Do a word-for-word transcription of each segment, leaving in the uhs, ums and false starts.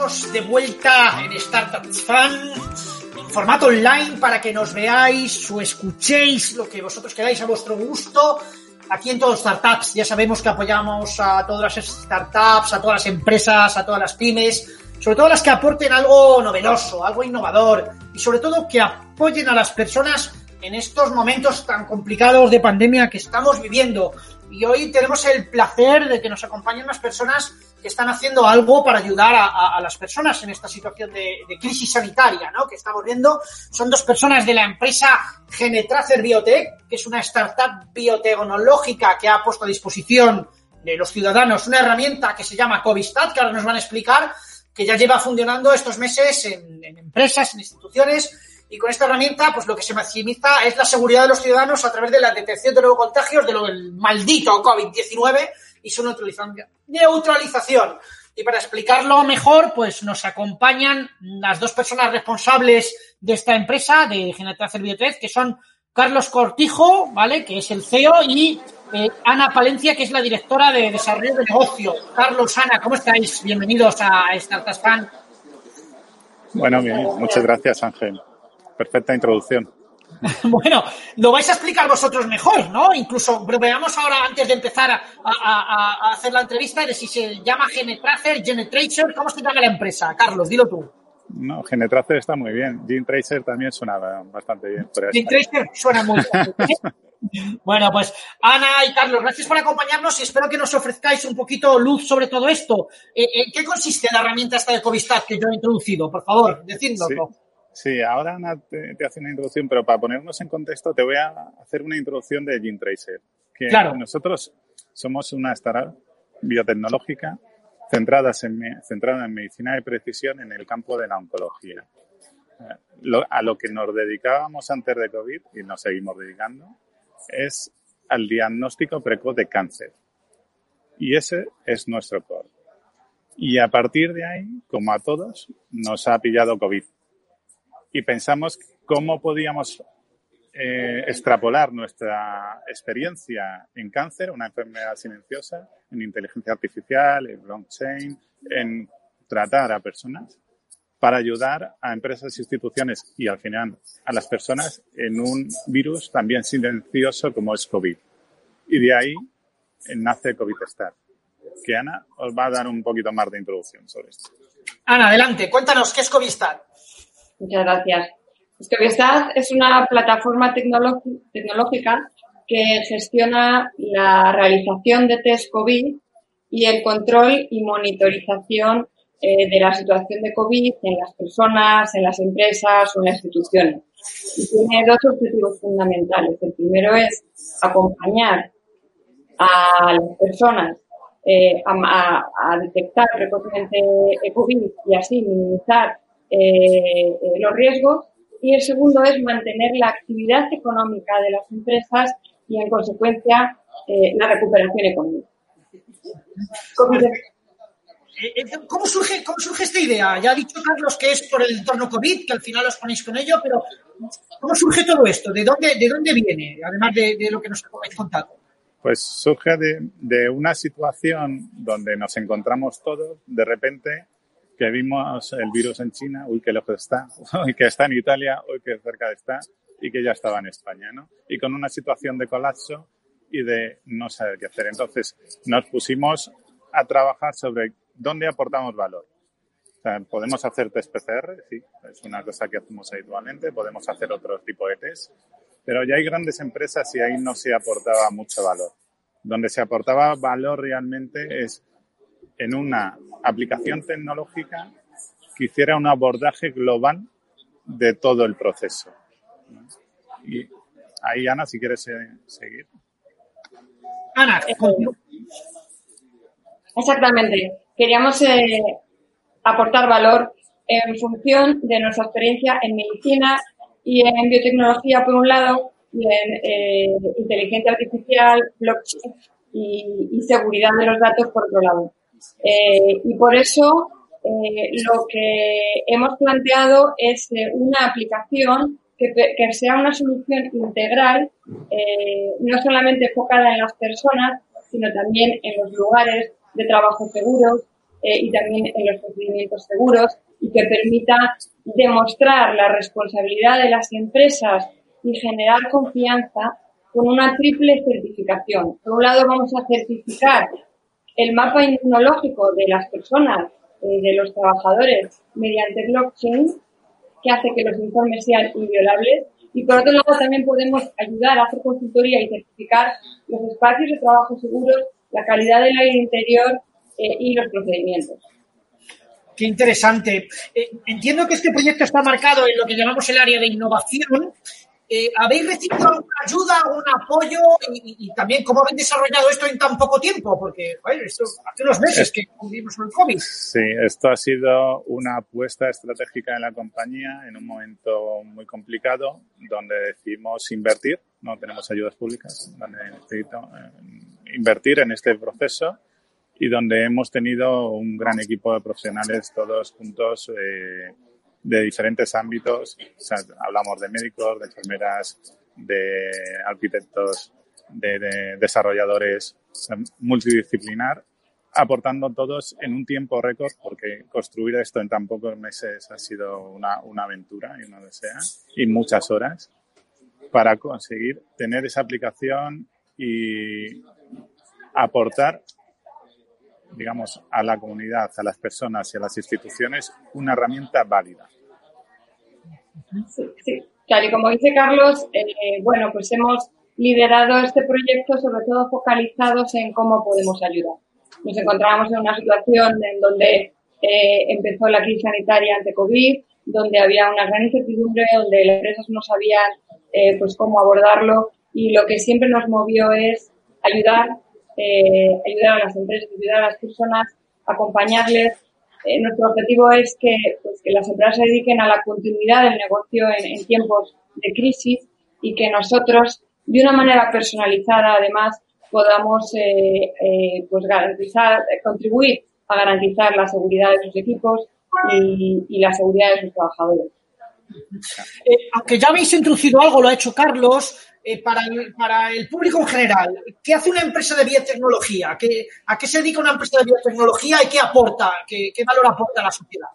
estamos de vuelta en Startups Fan, en formato online para que nos veáis o escuchéis lo que vosotros queráis a vuestro gusto. Aquí en Todos Startups ya sabemos que apoyamos a todas las startups, a todas las empresas, a todas las pymes, sobre todo las que aporten algo novedoso, algo innovador y sobre todo que apoyen a las personas en estos momentos tan complicados de pandemia que estamos viviendo. Y hoy tenemos el placer de que nos acompañen unas personas que están haciendo algo para ayudar a, a, a las personas en esta situación de, de crisis sanitaria, ¿no?, que estamos viendo. Son dos personas de la empresa Genetracer Biotech, que es una startup biotecnológica que ha puesto a disposición de los ciudadanos una herramienta que se llama COVIDstat, que ahora nos van a explicar, que ya lleva funcionando estos meses en, en empresas, en instituciones. Y con esta herramienta, pues lo que se maximiza es la seguridad de los ciudadanos a través de la detección de nuevos contagios de lo del maldito COVID diecinueve y su neutralización. Y para explicarlo mejor, pues nos acompañan las dos personas responsables de esta empresa, de Genetracer Biotech, que son Carlos Cortijo, ¿vale?, que es el C E O, y eh, Ana Palencia, que es la directora de desarrollo de negocio. Carlos, Ana, ¿cómo estáis? Bienvenidos a Startups Fan. Bueno, bien, muchas gracias, Ángel. Perfecta introducción. Bueno, lo vais a explicar vosotros mejor, ¿no? Incluso, pero veamos ahora, antes de empezar a, a, a hacer la entrevista, de si se llama Genetracer, Genetracer, ¿cómo se llama la empresa? Carlos, dilo tú. No, Genetracer está muy bien. Genetracer también suena bastante bien. Genetracer suena muy bien. Bueno, pues Ana y Carlos, gracias por acompañarnos y espero que nos ofrezcáis un poquito luz sobre todo esto. ¿En qué consiste la herramienta esta de COVIDstat que yo he introducido? Por favor, decídnoslo. Sí. Sí, ahora Ana te, te hace una introducción, pero para ponernos en contexto te voy a hacer una introducción de Genetracer. Que claro. Nosotros somos una startup biotecnológica centradas en, centrada en medicina de precisión en el campo de la oncología. Lo, a lo que nos dedicábamos antes de COVID, y nos seguimos dedicando, es al diagnóstico precoz de cáncer. Y ese es nuestro core. Y a partir de ahí, como a todos, nos ha pillado COVID. Y pensamos cómo podíamos eh, extrapolar nuestra experiencia en cáncer, una enfermedad silenciosa, en inteligencia artificial, en blockchain, en tratar a personas para ayudar a empresas e instituciones y al final a las personas en un virus también silencioso como es COVID. Y de ahí nace COVIDstat, que Ana os va a dar un poquito más de introducción sobre esto. Ana, adelante, cuéntanos, ¿qué es COVIDstat? Muchas gracias. COVIDstat es una plataforma tecnológica que gestiona la realización de test COVID y el control y monitorización eh, de la situación de COVID en las personas, en las empresas o en las instituciones. Y tiene dos objetivos fundamentales. El primero es acompañar a las personas eh, a, a, a detectar precozmente el COVID y así minimizar Eh, eh, los riesgos, y el segundo es mantener la actividad económica de las empresas y en consecuencia eh, la recuperación económica. ¿Cómo surge, ¿Cómo surge esta idea? Ya ha dicho Carlos que es por el entorno COVID, que al final os ponéis con ello, pero ¿cómo surge todo esto? ¿De dónde, de dónde viene? Además de, de lo que nos habéis contado. Pues surge de, de una situación donde nos encontramos todos, de repente, que vimos el virus en China, uy, que lejos está, uy, que está en Italia, uy, que cerca está, y que ya estaba en España, ¿no? Y con una situación de colapso y de no saber qué hacer. Entonces, nos pusimos a trabajar sobre dónde aportamos valor. O sea, podemos hacer test P C R, sí, es una cosa que hacemos habitualmente, podemos hacer otro tipo de test, pero ya hay grandes empresas y ahí no se aportaba mucho valor. Donde se aportaba valor realmente es en una aplicación tecnológica que hiciera un abordaje global de todo el proceso. Y ahí, Ana, si quieres seguir. Ana, exactamente. Queríamos eh, aportar valor en función de nuestra experiencia en medicina y en biotecnología, por un lado, y en eh, inteligencia artificial, blockchain y, y seguridad de los datos, por otro lado. Eh, y por eso eh, lo que hemos planteado es eh, una aplicación que, que sea una solución integral, eh, no solamente enfocada en las personas, sino también en los lugares de trabajo seguros, eh, y también en los procedimientos seguros, y que permita demostrar la responsabilidad de las empresas y generar confianza con una triple certificación. Por un lado, vamos a certificar el mapa inmunológico de las personas, eh, de los trabajadores, mediante blockchain, que hace que los informes sean inviolables. Y por otro lado, también podemos ayudar a hacer consultoría y certificar los espacios de trabajo seguros, la calidad del aire interior eh, y los procedimientos. Qué interesante. Eh, entiendo que este proyecto está marcado en lo que llamamos el área de innovación. Eh, ¿Habéis recibido alguna ayuda, algún apoyo y, y también cómo habéis desarrollado esto en tan poco tiempo? Porque, bueno, esto hace unos meses que vivimos con el COVID. Sí, esto ha sido una apuesta estratégica de la compañía en un momento muy complicado donde decidimos invertir, no tenemos ayudas públicas, donde necesito eh, invertir en este proceso y donde hemos tenido un gran equipo de profesionales todos juntos eh, de diferentes ámbitos. O sea, hablamos de médicos, de enfermeras, de arquitectos, de, de desarrolladores, o sea, multidisciplinar, aportando todos en un tiempo récord, porque construir esto en tan pocos meses ha sido una, una aventura y una odisea, y muchas horas para conseguir tener esa aplicación y aportar, digamos, a la comunidad, a las personas y a las instituciones una herramienta válida. Sí, sí. Tal y como dice Carlos, eh, bueno, pues hemos liderado este proyecto sobre todo focalizados en cómo podemos ayudar. Nos encontrábamos en una situación en donde eh, empezó la crisis sanitaria ante COVID, donde había una gran incertidumbre, donde las empresas no sabían eh, pues cómo abordarlo, y lo que siempre nos movió es ayudar, eh, ayudar a las empresas, ayudar a las personas, acompañarles. Eh, nuestro objetivo es que, pues, que las empresas se dediquen a la continuidad del negocio en, en tiempos de crisis y que nosotros, de una manera personalizada, además, podamos eh, eh, pues garantizar, eh, contribuir a garantizar la seguridad de sus equipos y, y la seguridad de sus trabajadores. Eh, aunque ya habéis introducido algo, lo ha hecho Carlos, eh, para, el, para el público en general, ¿qué hace una empresa de biotecnología? ¿Qué, ¿A qué se dedica una empresa de biotecnología y qué aporta? ¿Qué, qué valor aporta a la sociedad?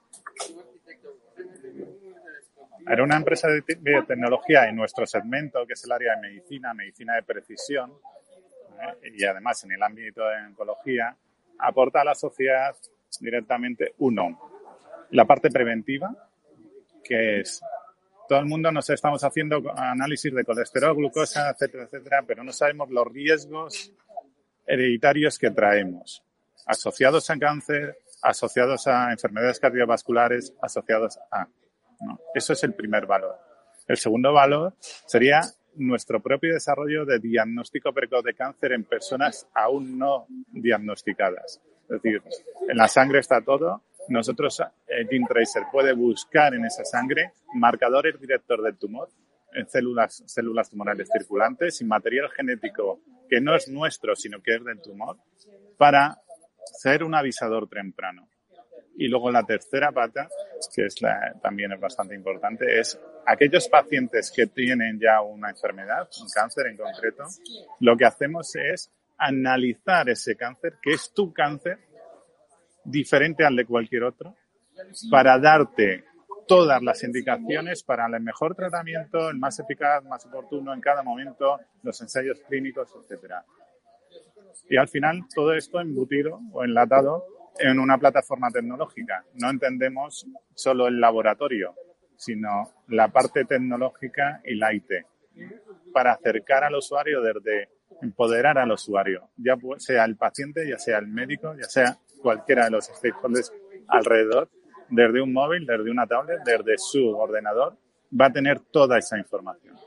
Era una empresa de biotecnología en nuestro segmento, que es el área de medicina, medicina de precisión, ¿eh? Y además en el ámbito de oncología, aporta a la sociedad directamente, uno, la parte preventiva, que es, todo el mundo nos estamos haciendo análisis de colesterol, glucosa, etcétera, etcétera, pero no sabemos los riesgos hereditarios que traemos, asociados a cáncer, asociados a enfermedades cardiovasculares, asociados a... ¿no? Eso es el primer valor. El segundo valor sería nuestro propio desarrollo de diagnóstico precoz de cáncer en personas aún no diagnosticadas. Es decir, en la sangre está todo. Nosotros, el GeneTracer puede buscar en esa sangre marcadores directos del tumor, en células, células tumorales circulantes y material genético que no es nuestro, sino que es del tumor, para ser un avisador temprano. Y luego la tercera pata, que es la, también es bastante importante, es aquellos pacientes que tienen ya una enfermedad, un cáncer en concreto, lo que hacemos es analizar ese cáncer, que es tu cáncer, diferente al de cualquier otro, para darte todas las indicaciones para el mejor tratamiento, el más eficaz, más oportuno en cada momento, los ensayos clínicos, etcétera. Y al final todo esto embutido o enlatado en una plataforma tecnológica. No entendemos solo el laboratorio, sino la parte tecnológica y la I T, para acercar al usuario, desde empoderar al usuario, ya sea el paciente, ya sea el médico, ya sea cualquiera de los stakeholders alrededor, desde un móvil, desde una tablet, desde su ordenador, va a tener toda esa información.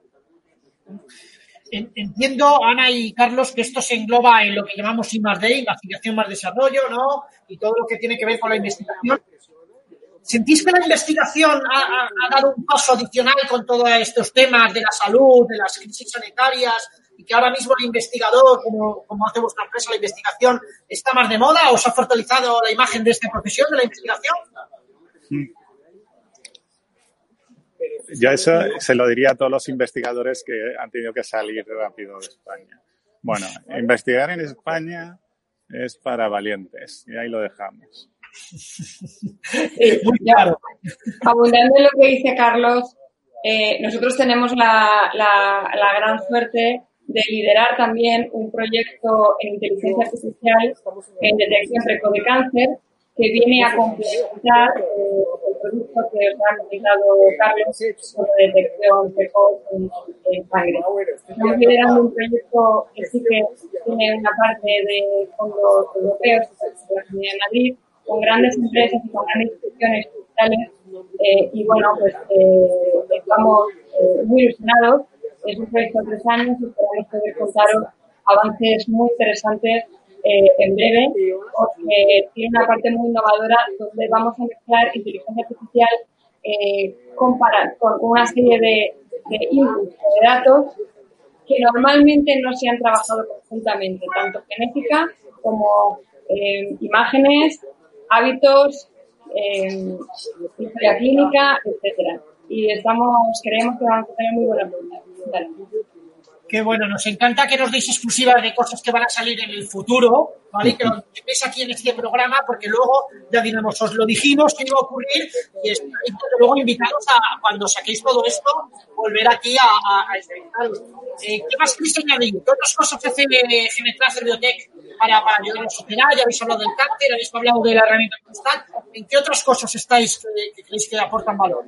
Entiendo, Ana y Carlos, que esto se engloba en lo que llamamos I más D, investigación más desarrollo, ¿no? Y todo lo que tiene que ver con la investigación. ¿Sentís que la investigación ha, ha, ha dado un paso adicional con todos estos temas de la salud, de las crisis sanitarias, y que ahora mismo el investigador, como, como hace vuestra empresa, la investigación, está más de moda? ¿Os ha fortalecido la imagen de esta profesión, de la investigación? Yo eso se lo diría a todos los investigadores que han tenido que salir rápido de España. Bueno, investigar en España es para valientes. Y ahí lo dejamos. Sí, muy claro. Abundando en lo que dice Carlos, eh, nosotros tenemos la, la, la gran suerte de liderar también un proyecto en inteligencia artificial en detección precoz de cáncer que viene a complementar eh, el producto que os ha comentado Carlos sobre detección precoz en, en sangre. Estamos liderando un proyecto que sí que tiene una parte de fondos europeos de la Comunidad de Madrid, con grandes empresas y con grandes instituciones digitales, eh, y bueno, pues eh, estamos eh, muy ilusionados. Es un proyecto de tres años y esperamos poder contaros avances muy interesantes eh, en breve, porque tiene una parte muy innovadora donde vamos a mezclar inteligencia artificial eh, compara, con una serie de, de inputs, de datos que normalmente no se han trabajado conjuntamente, tanto genética como eh, imágenes, hábitos, eh, historia clínica, etcétera. Y estamos, creemos que vamos a tener muy buenas resultados. Qué bueno, nos encanta que nos deis exclusivas de cosas que van a salir en el futuro, ¿vale? Que lo veis aquí en este programa, porque luego, ya diremos, os lo dijimos que iba a ocurrir y estáis luego invitados a, cuando saquéis todo esto, volver aquí a, a, a entrevistaros. Eh, ¿Qué más queréis añadir? ¿Qué otras cosas ofrece Genetrace Biotech para, para ayudarnos a operar? Ya habéis hablado del cáncer, habéis hablado de la herramienta constant. ¿En qué otras cosas estáis que, que creéis que aportan valor?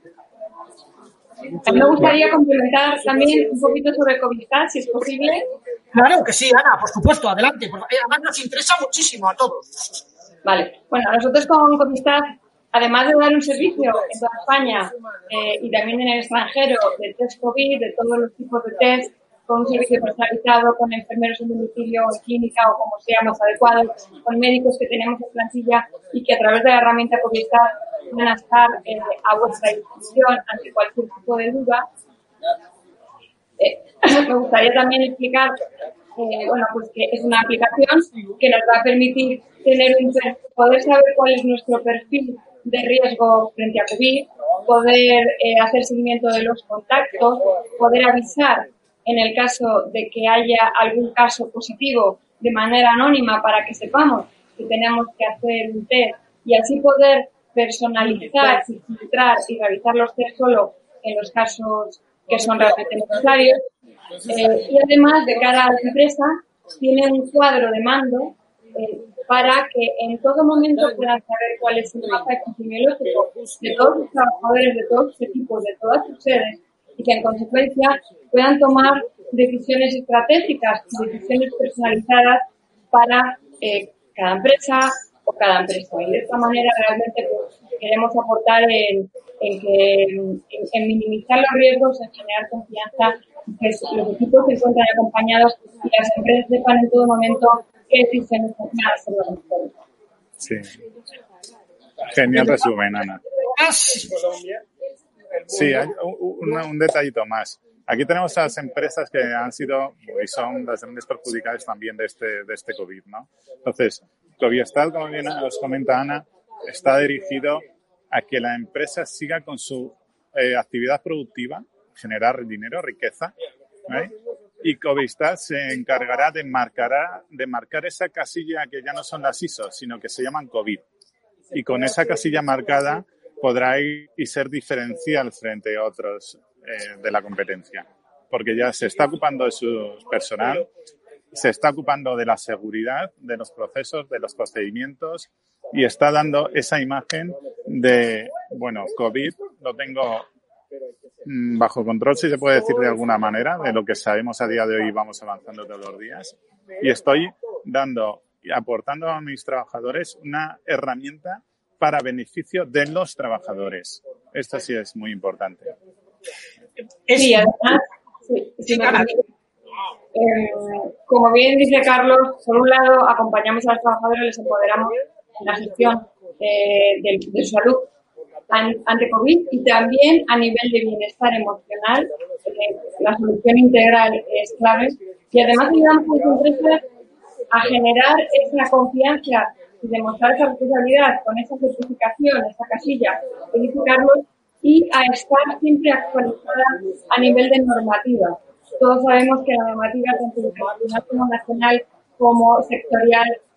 Me gustaría complementar también un poquito sobre Covistat, si es posible. Claro que sí, Ana, por supuesto, adelante. Porque además nos interesa muchísimo a todos. Vale. Bueno, nosotros con Covistat, además de dar un servicio en toda España eh, y también en el extranjero de test COVID, de todos los tipos de test, con un servicio personalizado, con enfermeros en domicilio, en clínica o como sea más adecuado, con médicos que tenemos en plantilla y que a través de la herramienta Covistat van a estar eh, a vuestra disposición ante cualquier tipo de duda. Eh, me gustaría también explicar eh, bueno, pues que es una aplicación que nos va a permitir tener un, poder saber cuál es nuestro perfil de riesgo frente a COVID, poder eh, hacer seguimiento de los contactos, poder avisar en el caso de que haya algún caso positivo de manera anónima para que sepamos que tenemos que hacer un test y así poder personalizar, filtrar y realizar los test solo en los casos que son realmente necesarios. Eh, y además, de cara a la empresa, tiene un cuadro de mando eh, para que en todo momento puedan saber cuál es el mapa epidemiológico de todos los trabajadores, de todos los equipos, de todas sus sedes y que en consecuencia puedan tomar decisiones estratégicas, decisiones personalizadas para eh, cada empresa o cada empresa. Y de esta manera realmente pues, queremos aportar en, en, que, en, en minimizar los riesgos, en generar confianza, que los equipos se encuentran acompañados y las empresas sepan en todo momento qué decisiones van a hacer los mejores. Sí. Genial resumen, Ana. Sí, hay un, un detallito más. Aquí tenemos a las empresas que han sido y son las grandes perjudicadas también de este, de este COVID, ¿no? Entonces, Covistat, como bien os comenta Ana, está dirigido a que la empresa siga con su eh, actividad productiva, generar dinero, riqueza, ¿eh? Y Covistat se encargará de marcar, de marcar esa casilla que ya no son las I S O, sino que se llaman COVID. Y con esa casilla marcada podrá ir y ser diferencial frente a otros eh, de la competencia, porque ya se está ocupando de su personal, se está ocupando de la seguridad, de los procesos, de los procedimientos y está dando esa imagen de, bueno, COVID lo tengo mmm, bajo control, si se puede decir de alguna manera, de lo que sabemos a día de hoy, vamos avanzando todos los días y estoy dando y aportando a mis trabajadores una herramienta para beneficio de los trabajadores. Esto sí es muy importante. Sí, además, sí, sí me eh, como bien dice Carlos, por un lado acompañamos a los trabajadores, les empoderamos en la gestión eh, de, de su salud ante COVID y también a nivel de bienestar emocional. Eh, la solución integral es clave y además ayudamos a las empresas a generar esa confianza y demostrar esa responsabilidad con esa certificación, esa casilla que dice Carlos, y a estar siempre actualizada a nivel de normativa. Todos sabemos que la normativa, tanto internacional como nacional, como sectorial,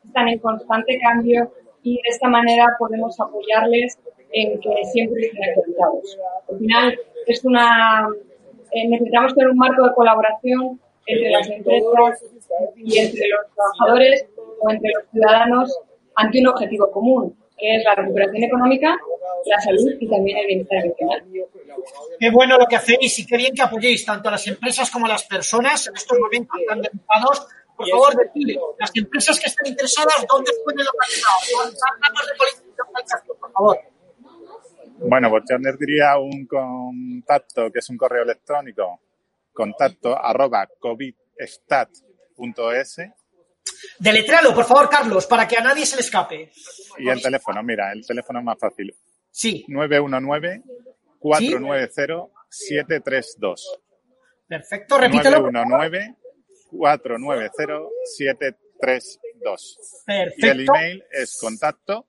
están en constante cambio y de esta manera podemos apoyarles en que siempre estén actualizados. Al final, es una, eh, necesitamos tener un marco de colaboración entre las empresas y entre los trabajadores o entre los ciudadanos ante un objetivo común, que es la recuperación económica, la salud y también el bienestar emocional. Qué bueno lo que hacéis y qué bien que apoyéis tanto a las empresas como a las personas en estos momentos tan delicados. Por favor, decid, las empresas que están interesadas, ¿dónde pueden localizar? Datos de política, por favor. Bueno, pues yo les diría un contacto, que es un correo electrónico, contacto arroba covidstat punto es. Deletréalo, por favor, Carlos, para que a nadie se le escape. Y el teléfono, mira, el teléfono es más fácil. Sí. nueve uno nueve, cuatro nueve cero, siete tres dos. Perfecto, repítelo. nueve uno nueve, cuatro nueve cero, siete tres dos. Perfecto. Y el email es contacto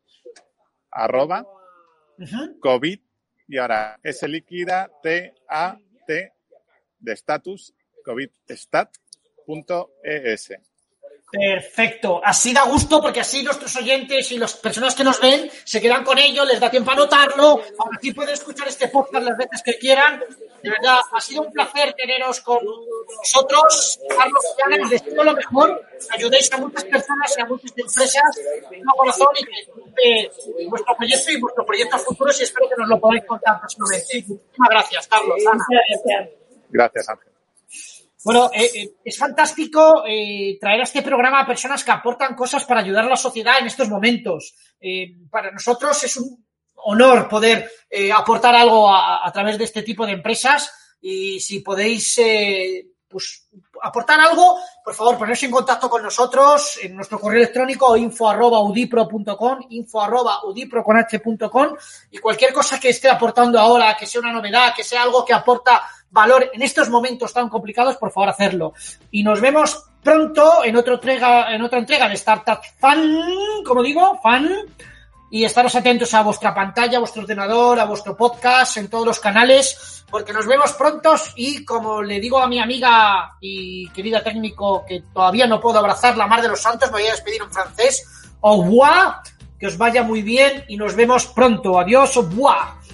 arroba uh-huh. COVID y ahora S líquida T A T de status covidstat punto es. Perfecto. Así da gusto porque así nuestros oyentes y las personas que nos ven se quedan con ello, les da tiempo a anotarlo. Ahora sí pueden escuchar este podcast las veces que quieran. De verdad, ha sido un placer teneros con nosotros. Carlos Llanes, les deseo lo mejor. Ayudéis a muchas personas y a muchas empresas de corazón y que eh, vuestro proyecto y vuestro proyecto futuro y espero que nos lo podáis contar próximamente. Muchísimas gracias, Carlos. Ana. Gracias. Gracias, Ángel. Bueno, eh, eh, es fantástico eh, traer a este programa a personas que aportan cosas para ayudar a la sociedad en estos momentos. Eh, para nosotros es un honor poder eh, aportar algo a, a través de este tipo de empresas y si podéis eh, pues, aportar algo, por favor, poneros en contacto con nosotros en nuestro correo electrónico info arroba udipro punto com, info arroba udipro con h punto com y cualquier cosa que esté aportando ahora, que sea una novedad, que sea algo que aporta valor en estos momentos tan complicados, por favor, hacerlo. Y nos vemos pronto en, otro entrega, en otra entrega de Startup Fan, como digo, fan, y estaros atentos a vuestra pantalla, a vuestro ordenador, a vuestro podcast, en todos los canales, porque nos vemos prontos y, como le digo a mi amiga y querida técnico, que todavía no puedo abrazar la mar de los santos, me voy a despedir en francés, au revoir, que os vaya muy bien y nos vemos pronto. Adiós, au revoir.